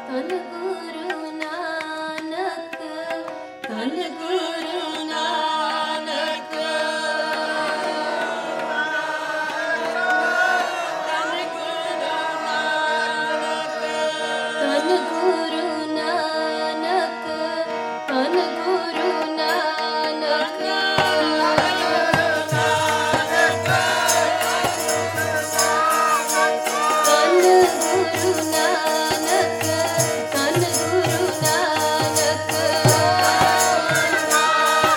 धन गुरु नानक, धन गुरु नानक, धन गुरु नानक, धन गुरु नानक, धन गुरु नानक, धन गुरु नानक,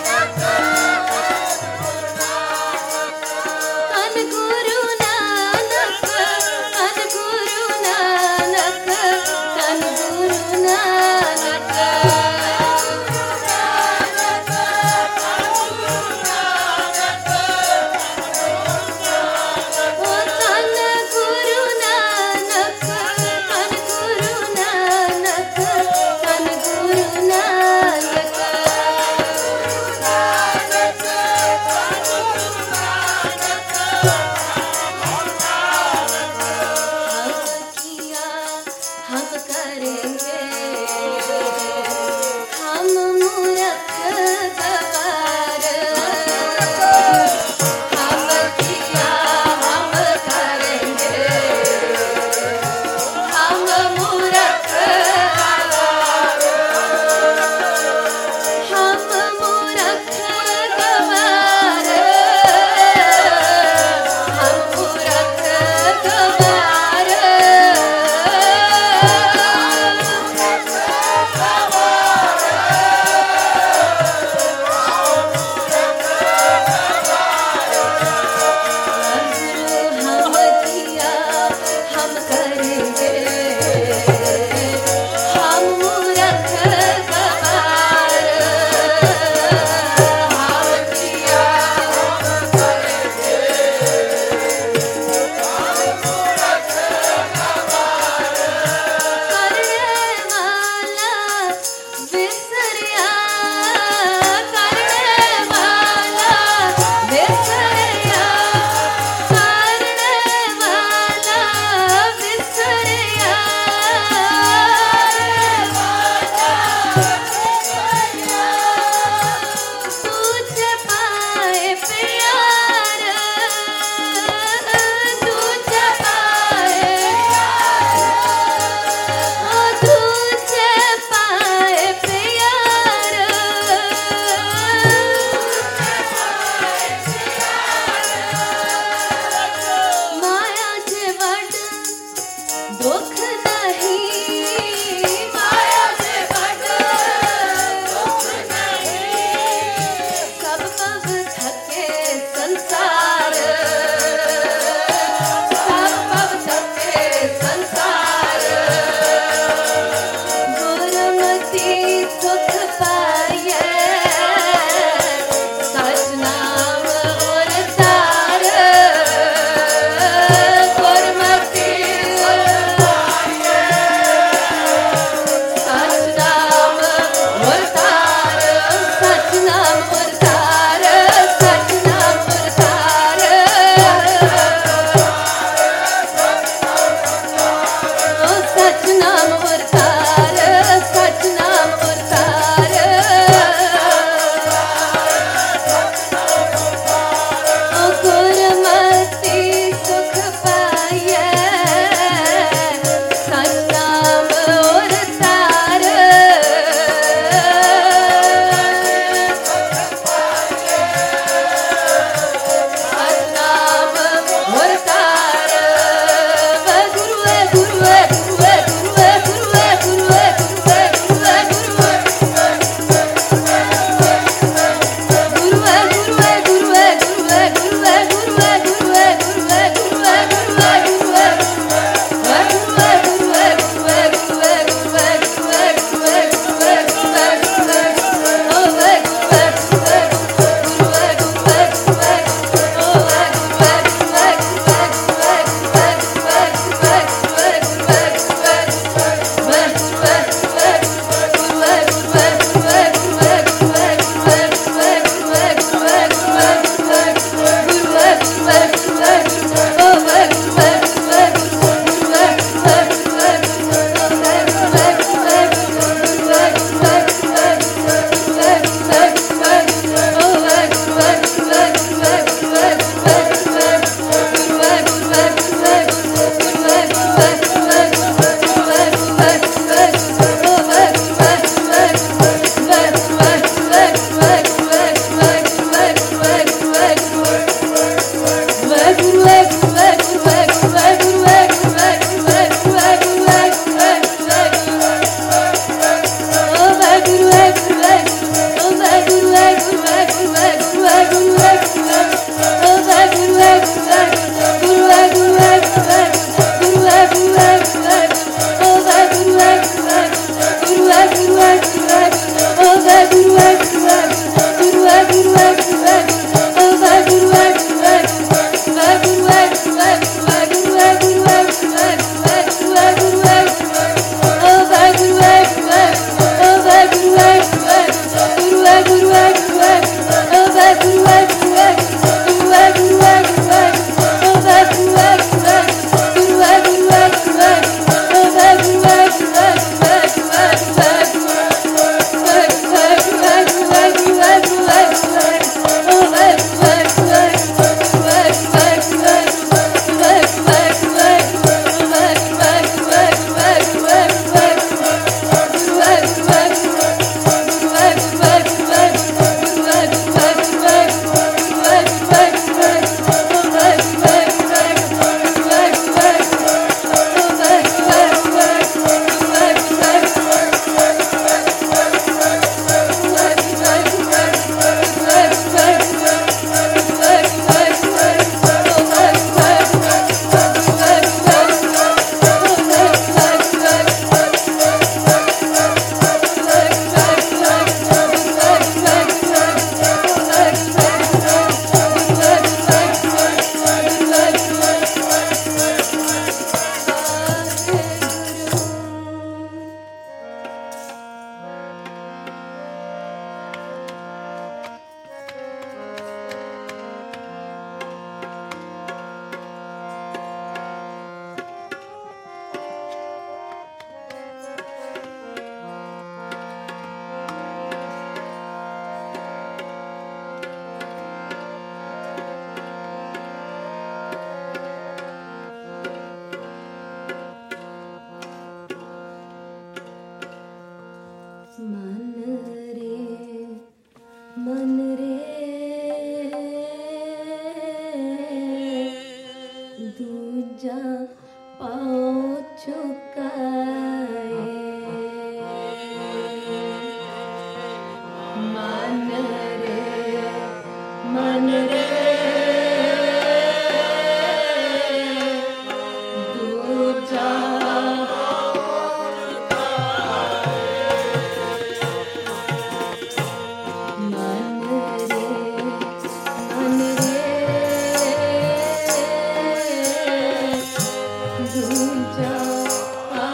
दूजा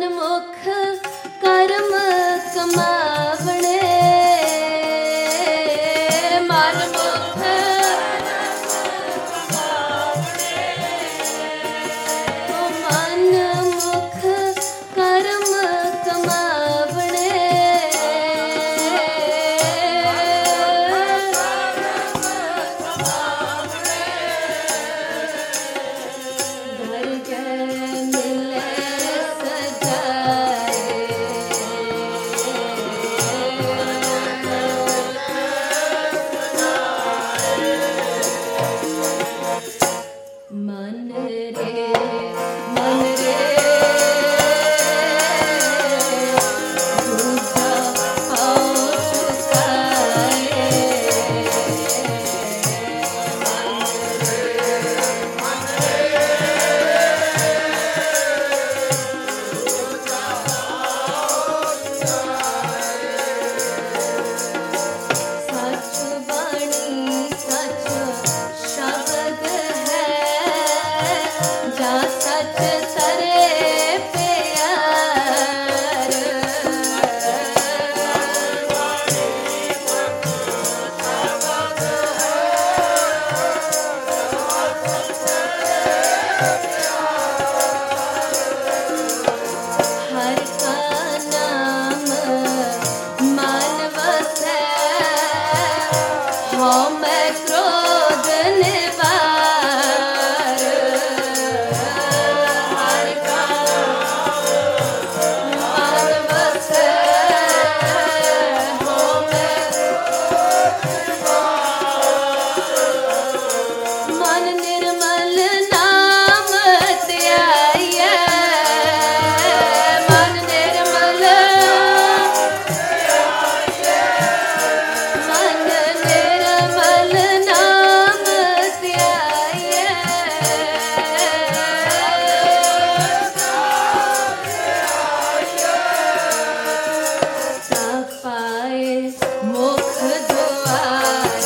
मुख कर्म कमावणे मन मुख मन मुख कर्म कमावणे घर के मिले मन रे दूजा पाँव चुकाए सच बाणी सच शब्द है जा सच तरे प्यार हर का नाम मान वसै हो मैं क्रोध निवार हर का मान वसै हो मैं मन निर्मल नाम त्याया मन निर्मल नाम त्याया पाए मुख द्वार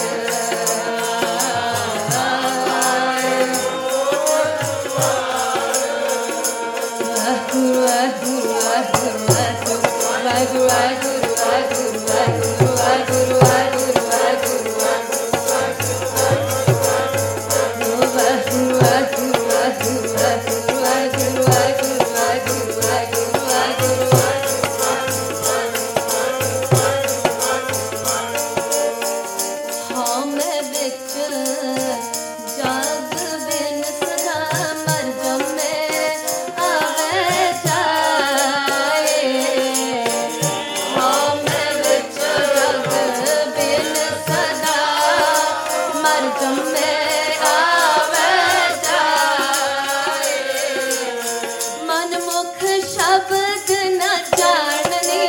हाँ मैं बिच जाग बिन सदा मर जमे आवे जाए हाँ मैं बिच जाग बिन सदा मर जमे आवे जाए मन मुख शब्द न जाननी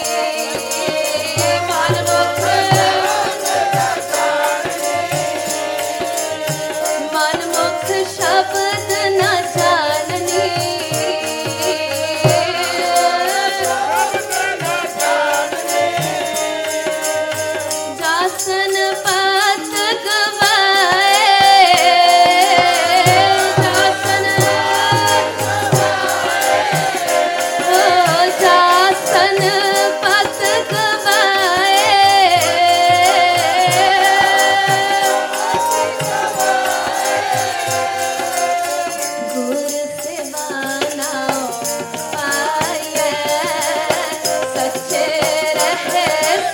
मन मुख मन मुख शब्द न जाननी जासन पात गवाए जासन जासन पात गवाए गुर सेवाना पाए सच्चे रहे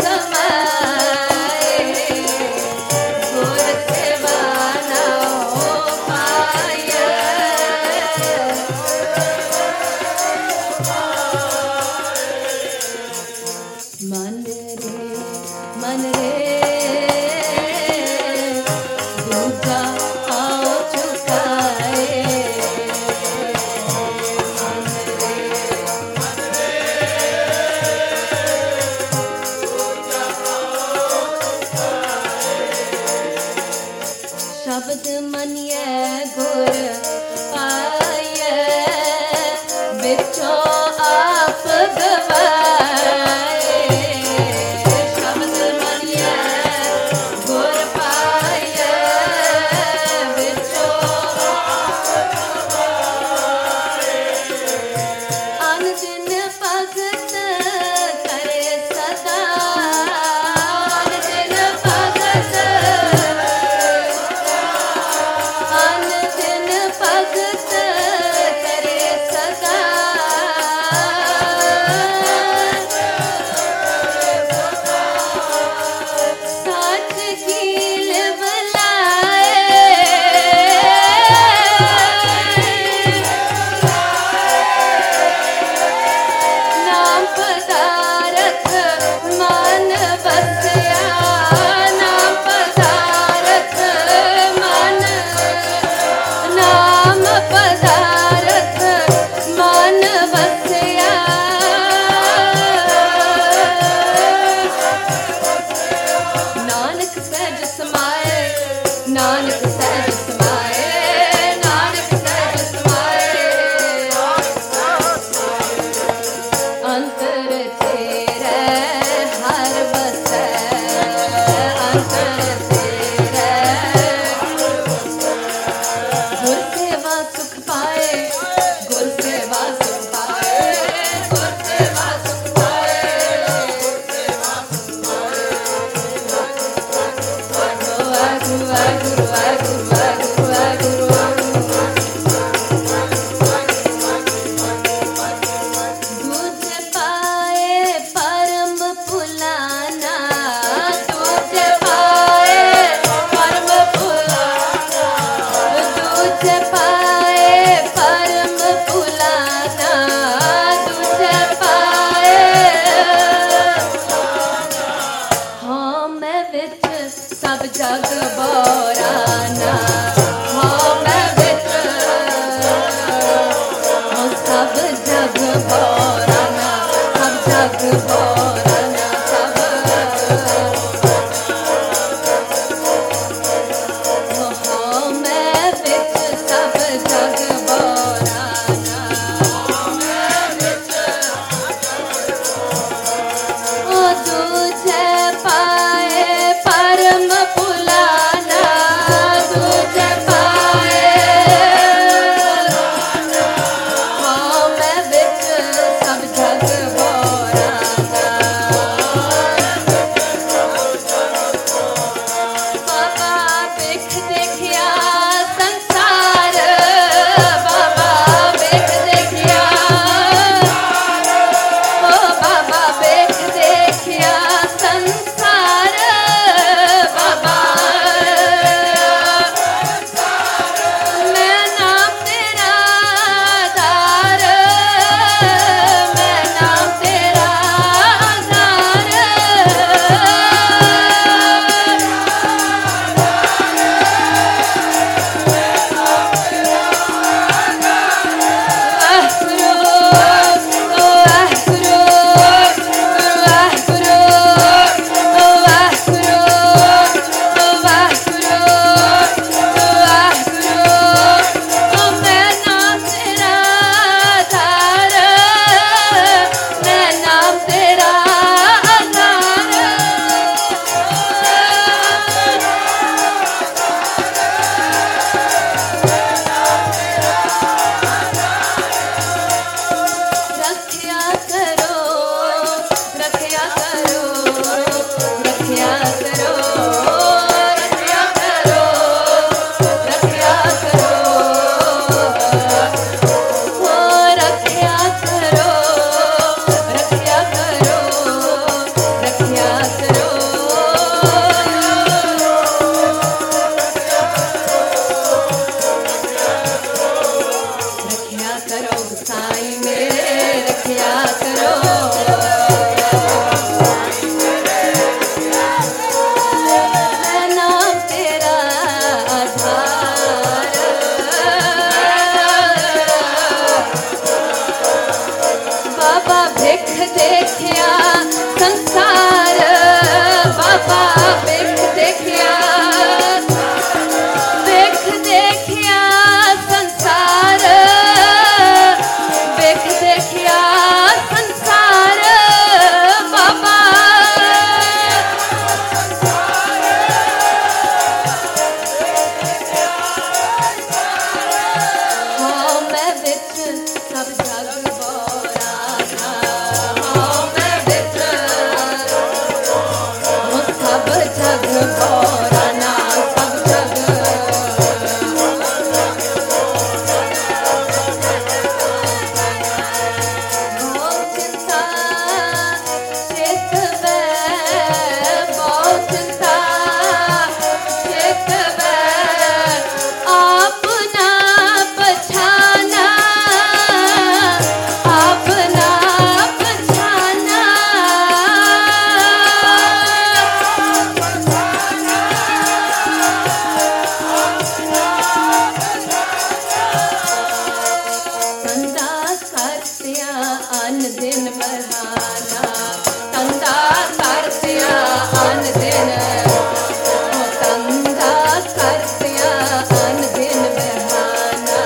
समाए गुर सेवाना पाए मन रे दूजा पाँव चुकाए शब्द मनिए गुर पाए बिचों आप गवाए शब्द मनिए गुर पाए बिचों अन दिन भगत करे सदा दिन भगत दिन भगत करे सदा साच कील नाम पदारथ मन बसया नाम पदारथ मन नाम पदारथ मन बसया नानक सहज समाए नानक सहज समाए नानक सहज समाए अंतर तेरे हर बसै अंतर तेरे गुर सेवा सुख पाए गुर सेवा सुख पाए गुर सेवा सुख पाए वागुरु वागुरु वागुरु वागुरु वागुरु दूध पाए परम फुलाना दूध पाए परम फुलाना दूध पाए परम फुलाना दूध पाए हाँ मैं विच सब जग बोराना हाँ मैं विच सब जग बोराना सब जग बोराना सब हाँ मैं विच सब जग बोराना ओ तुझे पाए परम फुलाना तुझे पाए हाँ मैं विच सब जग बोराना बाबा बिख देखिया संसार बाबा बिख देखिया ओ बाबा बिख देखिया संसार बाबा मैं नाम तेरा आधार मैं नाम तेरा आधार रख्या करो रख्या करो रख्या करो रख्या करो रख्या करो ओ रख्या करो रख्या करो रख्या करो रख्या करो साईं मेरे रख्या करो मैं नाम तेरा आधार बाबा भिख देखिया संसार बाबा भिख देखिया भिख देखिया संसार भिख देखिया संसार बाबा हाँ मैं विच सब जग बोराना अन दिन बहाना तंदा करतिया अन दिन तंदा करतिया अन दिन बहाना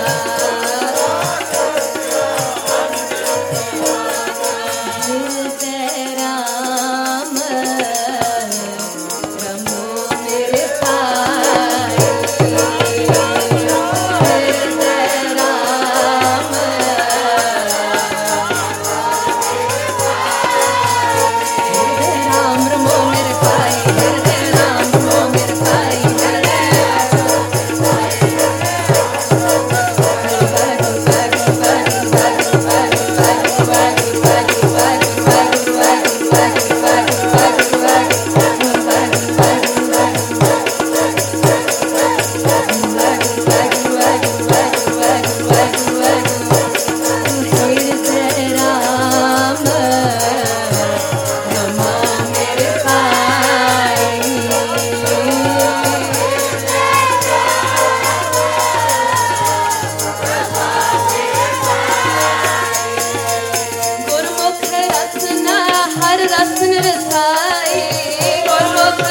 हृदय राम रमो मेरे पाई रसन रसाई गुरमुख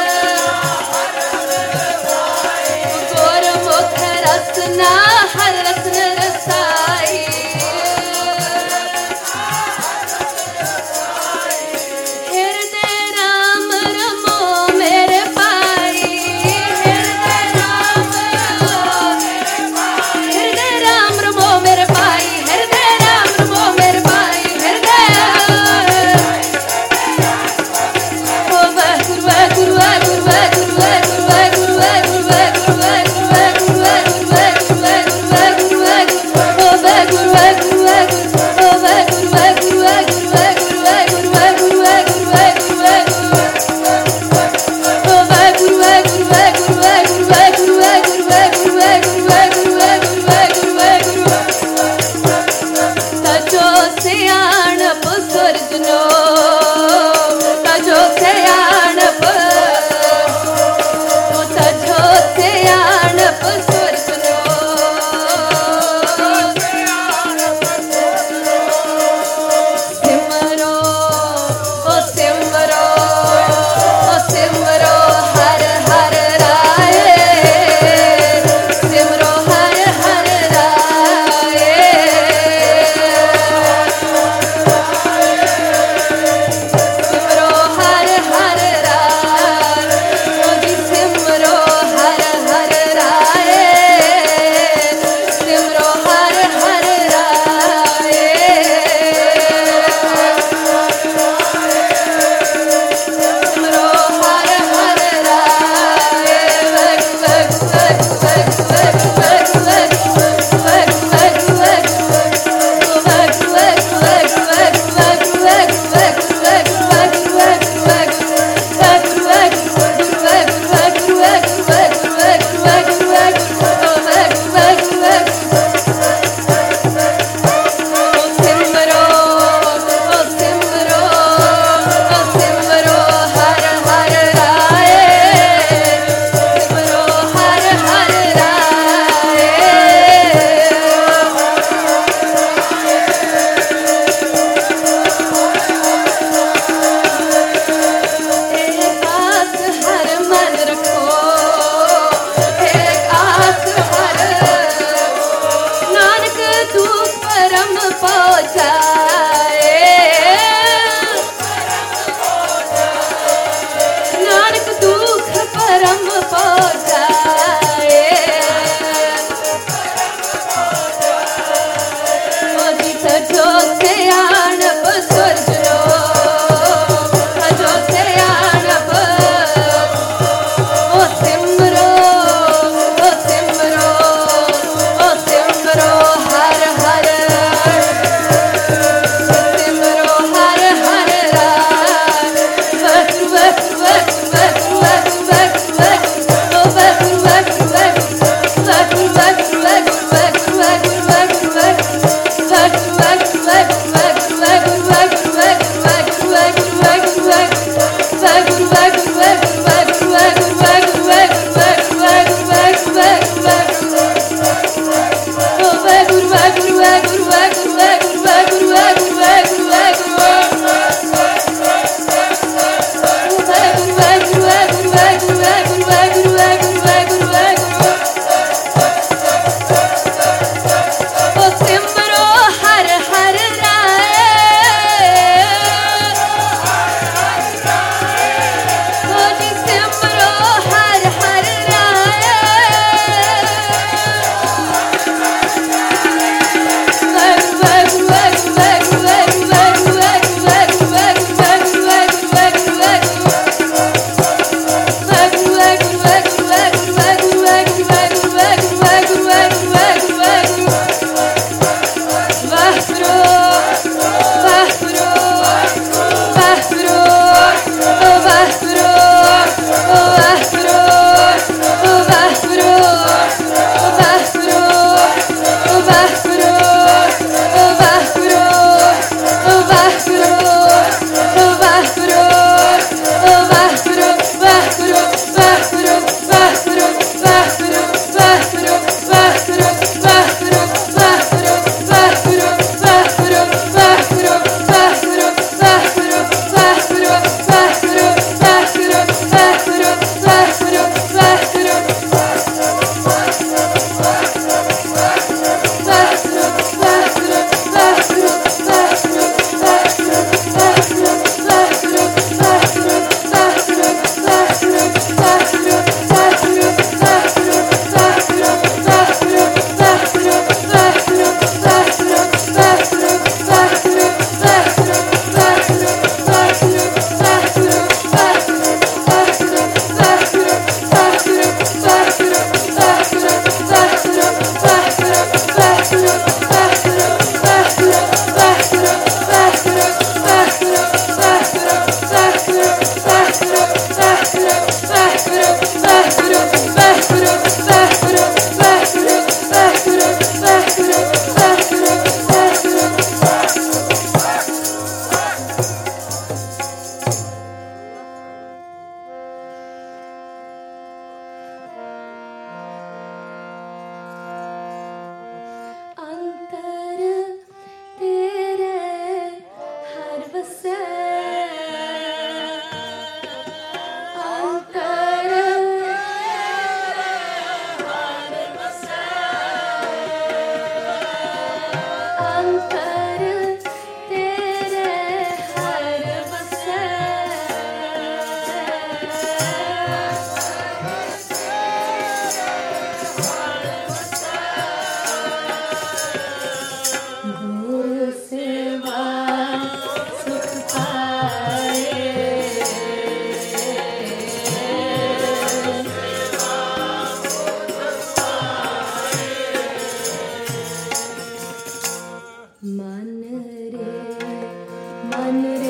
रसना हर रसन रसाई हृदय राम रमो मेरे पाई हृदय राम रमो मेरे पाई हृदय राम रमो मेरे पाई हृदय मन